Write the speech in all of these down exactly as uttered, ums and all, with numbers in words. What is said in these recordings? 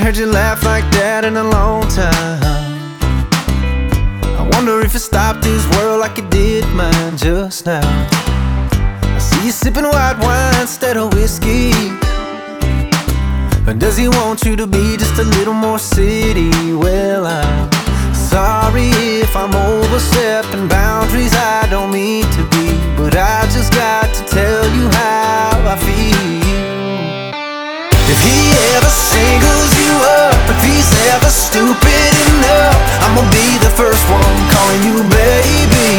heard you laugh like that in a long time. I wonder if it stopped this world like it did mine just now. I see you sipping white wine instead of whiskey. And does he want you to be just a little more city? Well, I'm sorry if I'm overstepping boundaries I don't mean to be, but I just got to tell you how I feel. If he ever singles you up, if he's ever stupid enough, I'ma be the first one calling you baby.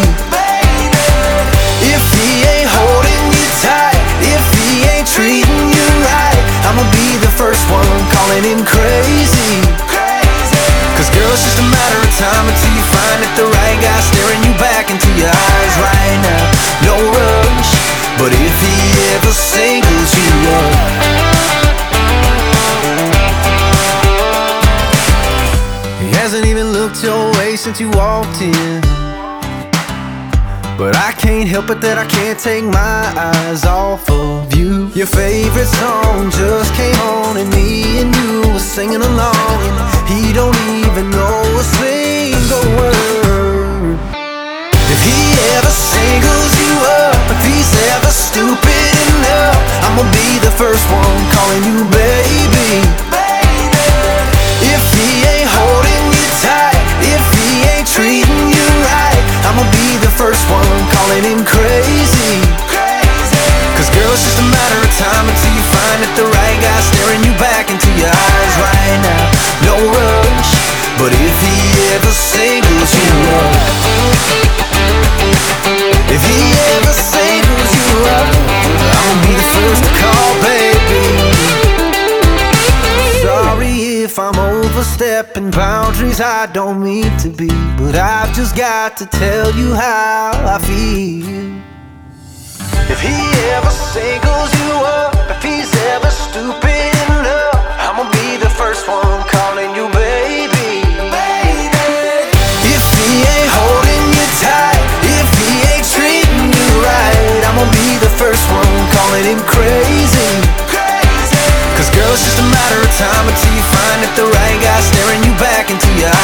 If he ain't holding you tight, if he ain't treating you right, I'ma be the first one calling him crazy. Cause girl, it's just a matter of time until you find that the right guy staring you back into your eyes right now. No rush, but if he ever singles you up, he hasn't even looked your way since you walked in, but I can't help it that I can't take my eyes off of you. Your favorite song just came on and me and you were singing along, and he don't even know a single word. If he ever singles you up, if he's ever stupid enough, I'ma be the first one calling you baby. If he ain't holding you tight, if he ain't treating you right, I'ma be the first one calling him crazy. Cause girl, it's just a matter of time until you find that the right guy staring you back into your eyes right now. No rush, but if he ever singles you up, if he ever singles you up, I'ma be the first to call baby. Sorry if I'm overstepping boundaries I don't mean to be, but I've just got to tell you how I feel. If he ever singles you up, if he's ever stupid enough, I'ma be the first one calling you baby. If he ain't holding you tight, if he ain't treating you right, I'ma be the first one calling him crazy. Cause girl, it's just a matter of time until you find that the right guy staring you back into your